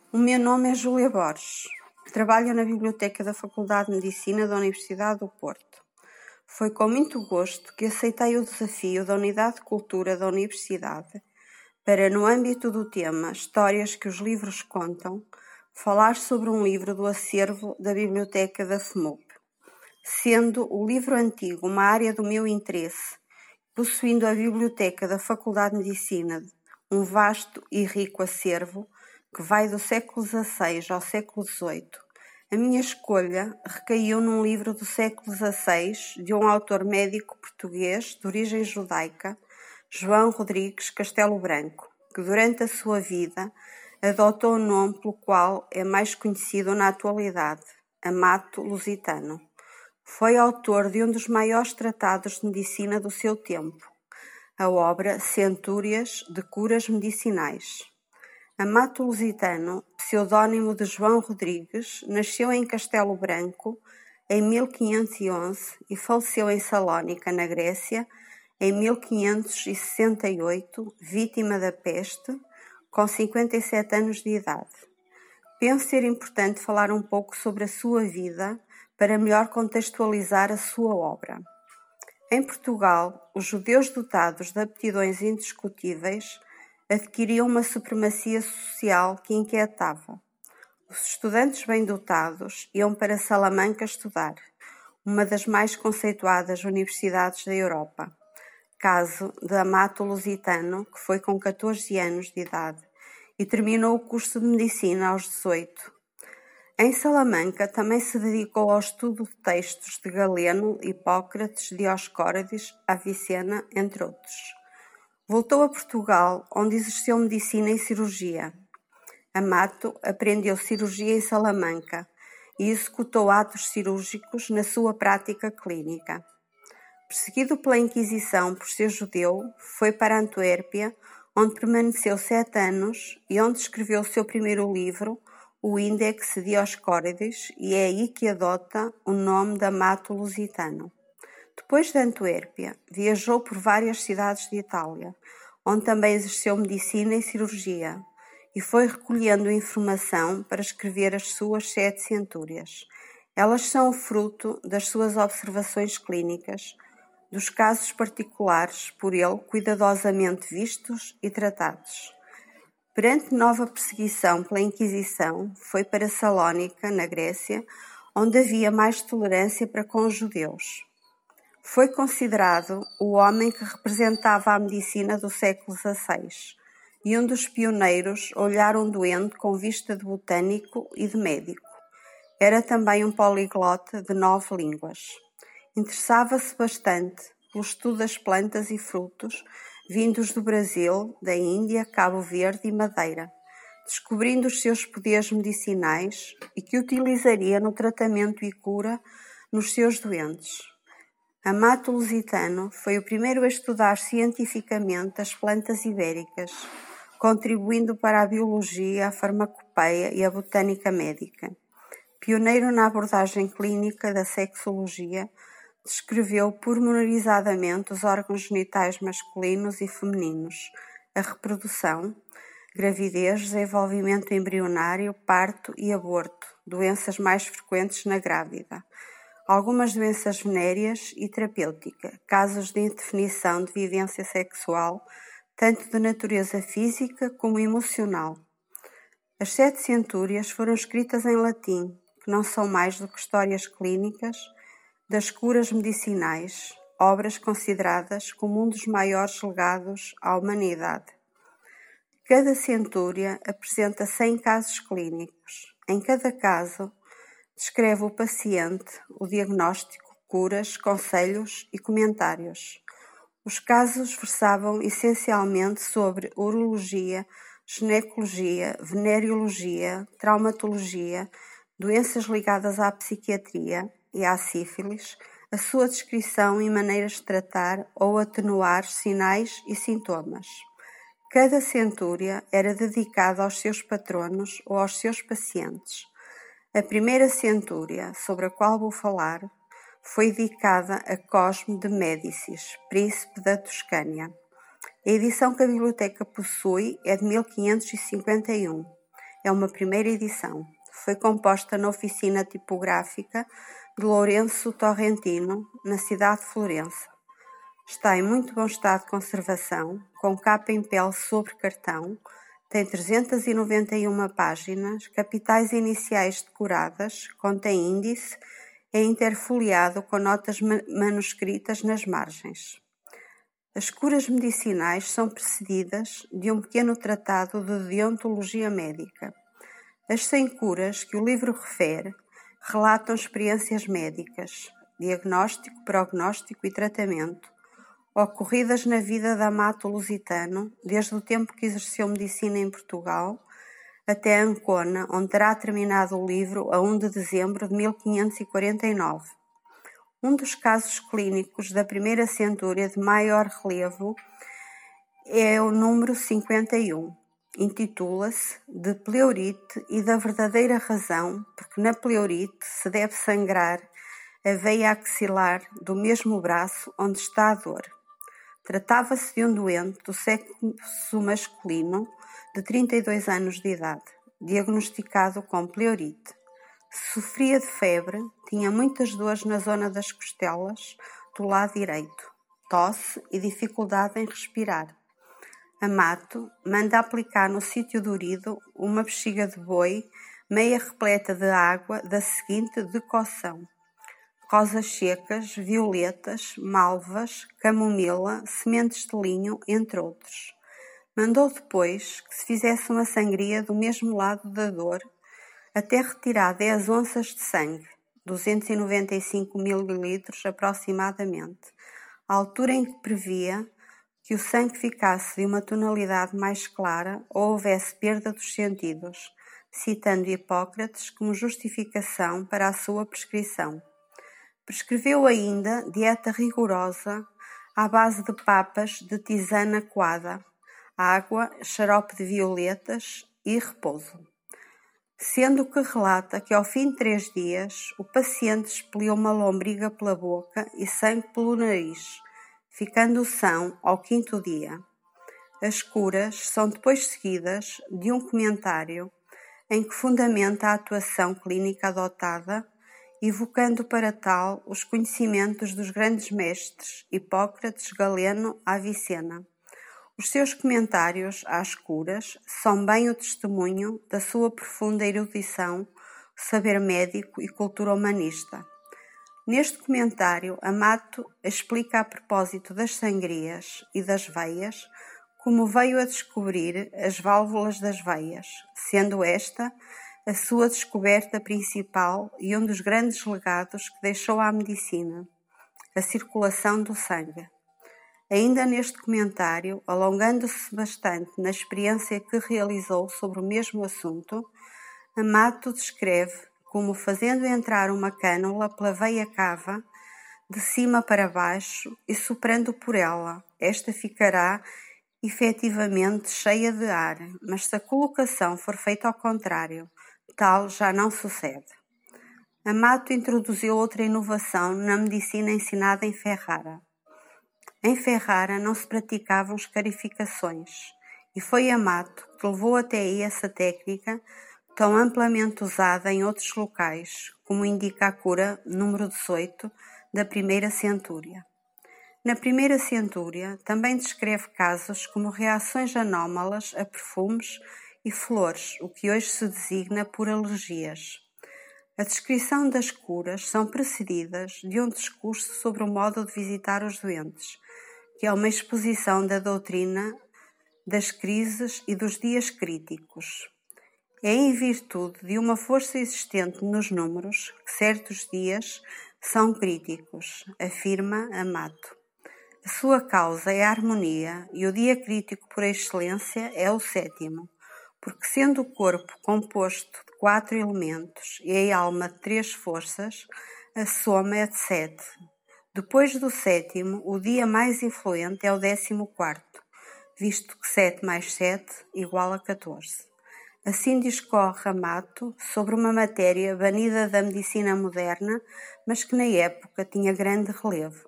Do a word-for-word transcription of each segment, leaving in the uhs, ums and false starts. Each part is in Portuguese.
O meu nome é Júlia Borges. Trabalho na Biblioteca da Faculdade de Medicina da Universidade do Porto. Foi com muito gosto que aceitei o desafio da Unidade de Cultura da Universidade para, no âmbito do tema Histórias que os livros contam, falar sobre um livro do acervo da Biblioteca da F M U P. Sendo o livro antigo uma área do meu interesse, possuindo a Biblioteca da Faculdade de Medicina um vasto e rico acervo que vai do século dezasseis ao século dezoito, a minha escolha recaiu num livro do século dezasseis de um autor médico português de origem judaica, João Rodrigues Castelo Branco, que durante a sua vida adotou o nome pelo qual é mais conhecido na atualidade, Amato Lusitano. Foi autor de um dos maiores tratados de medicina do seu tempo, a obra Centúrias de Curas Medicinais. Amato Lusitano, pseudónimo de João Rodrigues, nasceu em Castelo Branco em mil quinhentos e onze e faleceu em Salónica, na Grécia, em mil quinhentos e sessenta e oito, vítima da peste, com cinquenta e sete anos de idade. Penso ser importante falar um pouco sobre a sua vida para melhor contextualizar a sua obra. Em Portugal, os judeus dotados de aptidões indiscutíveis adquiriam uma supremacia social que inquietava. Os estudantes bem dotados iam para Salamanca estudar, uma das mais conceituadas universidades da Europa. Caso de Amato Lusitano, que foi com catorze anos de idade e terminou o curso de medicina aos dezoito. Em Salamanca também se dedicou ao estudo de textos de Galeno, Hipócrates, Dioscórides, Avicena, entre outros. Voltou a Portugal, onde exerceu medicina e cirurgia. Amato aprendeu cirurgia em Salamanca e executou atos cirúrgicos na sua prática clínica. Perseguido pela Inquisição por ser judeu, foi para Antuérpia, onde permaneceu sete anos e onde escreveu o seu primeiro livro, o Índex Dioscórides, e é aí que adota o nome de Amato Lusitano. Depois de Antuérpia, viajou por várias cidades de Itália, onde também exerceu medicina e cirurgia, e foi recolhendo informação para escrever as suas sete centúrias. Elas são o fruto das suas observações clínicas, dos casos particulares por ele cuidadosamente vistos e tratados. Perante nova perseguição pela Inquisição, foi para Salónica, na Grécia, onde havia mais tolerância para com os judeus. Foi considerado o homem que representava a medicina do século dezasseis e um dos pioneiros a olhar um doente com vista de botânico e de médico. Era também um poliglota de nove línguas. Interessava-se bastante pelo estudo das plantas e frutos vindos do Brasil, da Índia, Cabo Verde e Madeira, descobrindo os seus poderes medicinais e que utilizaria no tratamento e cura nos seus doentes. Amato Lusitano foi o primeiro a estudar cientificamente as plantas ibéricas, contribuindo para a biologia, a farmacopeia e a botânica médica. Pioneiro na abordagem clínica da sexologia, descreveu pormenorizadamente os órgãos genitais masculinos e femininos, a reprodução, gravidez, desenvolvimento embrionário, parto e aborto, doenças mais frequentes na grávida, algumas doenças venéreas e terapêutica, casos de indefinição de vivência sexual, tanto de natureza física como emocional. As sete centúrias foram escritas em latim, que não são mais do que histórias clínicas das curas medicinais, obras consideradas como um dos maiores legados à humanidade. Cada centúria apresenta cem casos clínicos. Em cada caso, descreve o paciente, o diagnóstico, curas, conselhos e comentários. Os casos versavam essencialmente sobre urologia, ginecologia, venereologia, traumatologia, doenças ligadas à psiquiatria e à sífilis, a sua descrição e maneiras de tratar ou atenuar sinais e sintomas. Cada centúria era dedicada aos seus patronos ou aos seus pacientes. A primeira centúria, sobre a qual vou falar, foi dedicada a Cosme de Médicis, príncipe da Toscânia. A edição que a biblioteca possui é de mil quinhentos e cinquenta e um. É uma primeira edição. Foi composta na oficina tipográfica de Lourenço Torrentino, na cidade de Florença. Está em muito bom estado de conservação, com capa em pele sobre cartão, tem trezentas e noventa e uma páginas, capitais iniciais decoradas, contém índice, é interfoliado com notas manuscritas nas margens. As curas medicinais são precedidas de um pequeno tratado de deontologia médica. As cem curas que o livro refere relatam experiências médicas, diagnóstico, prognóstico e tratamento, ocorridas na vida de Amato Lusitano, desde o tempo que exerceu medicina em Portugal, até Ancona, onde terá terminado o livro a primeiro de dezembro de mil quinhentos e quarenta e nove. Um dos casos clínicos da primeira centúria de maior relevo é o número cinquenta e um. Intitula-se De pleurite e da verdadeira razão, porque na pleurite se deve sangrar a veia axilar do mesmo braço onde está a dor. Tratava-se de um doente do sexo masculino de trinta e dois anos de idade, diagnosticado com pleurite. Sofria de febre, tinha muitas dores na zona das costelas, do lado direito, tosse e dificuldade em respirar. Amato manda aplicar no sítio dorido uma bexiga de boi meia repleta de água da seguinte decocção: rosas secas, violetas, malvas, camomila, sementes de linho, entre outros. Mandou depois que se fizesse uma sangria do mesmo lado da dor, até retirar dez onças de sangue, duzentos e noventa e cinco mililitros aproximadamente, à altura em que previa que o sangue ficasse de uma tonalidade mais clara ou houvesse perda dos sentidos, citando Hipócrates como justificação para a sua prescrição. Prescreveu ainda dieta rigorosa à base de papas de tisana coada, água, xarope de violetas e repouso. Sendo que relata que ao fim de três dias o paciente expeliu uma lombriga pela boca e sangue pelo nariz, ficando são ao quinto dia. As curas são depois seguidas de um comentário em que fundamenta a atuação clínica adotada, evocando para tal os conhecimentos dos grandes mestres Hipócrates, Galeno, Avicena. Os seus comentários às curas são bem o testemunho da sua profunda erudição, saber médico e cultura humanista. Neste comentário, Amato explica a propósito das sangrias e das veias como veio a descobrir as válvulas das veias, sendo esta a sua descoberta principal e um dos grandes legados que deixou à medicina, a circulação do sangue. Ainda neste comentário, alongando-se bastante na experiência que realizou sobre o mesmo assunto, Amato descreve como fazendo entrar uma cânula pela veia cava, de cima para baixo e soprando por ela, esta ficará efetivamente cheia de ar, mas se a colocação for feita ao contrário, tal já não sucede. Amato introduziu outra inovação na medicina ensinada em Ferrara. Em Ferrara não se praticavam escarificações, e foi Amato que levou até aí essa técnica tão amplamente usada em outros locais, como indica a cura número dezoito da primeira centúria. Na primeira centúria também descreve casos como reações anómalas a perfumes e flores, o que hoje se designa por alergias. A descrição das curas são precedidas de um discurso sobre o modo de visitar os doentes, que é uma exposição da doutrina das crises e dos dias críticos. É em virtude de uma força existente nos números que certos dias são críticos, afirma Amato. A sua causa é a harmonia e o dia crítico por excelência é o sétimo, porque sendo o corpo composto de quatro elementos e a alma de três forças, a soma é de sete. Depois do sétimo, o dia mais influente é o décimo quarto, visto que sete mais sete igual a catorze. Assim discorre Amato sobre uma matéria banida da medicina moderna, mas que na época tinha grande relevo.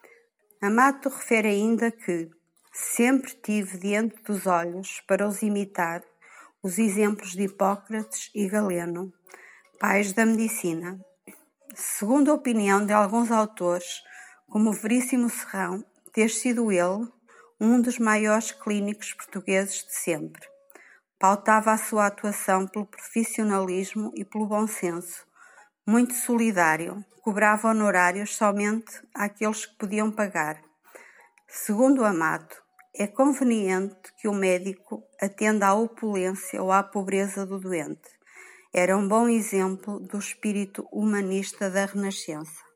Amato refere ainda que sempre tive diante dos olhos, para os imitar, os exemplos de Hipócrates e Galeno, pais da medicina. Segundo a opinião de alguns autores, como Veríssimo Serrão, ter sido ele um dos maiores clínicos portugueses de sempre. Pautava a sua atuação pelo profissionalismo e pelo bom senso, muito solidário, cobrava honorários somente àqueles que podiam pagar. Segundo Amato, é conveniente que o médico atenda à opulência ou à pobreza do doente. Era um bom exemplo do espírito humanista da Renascença.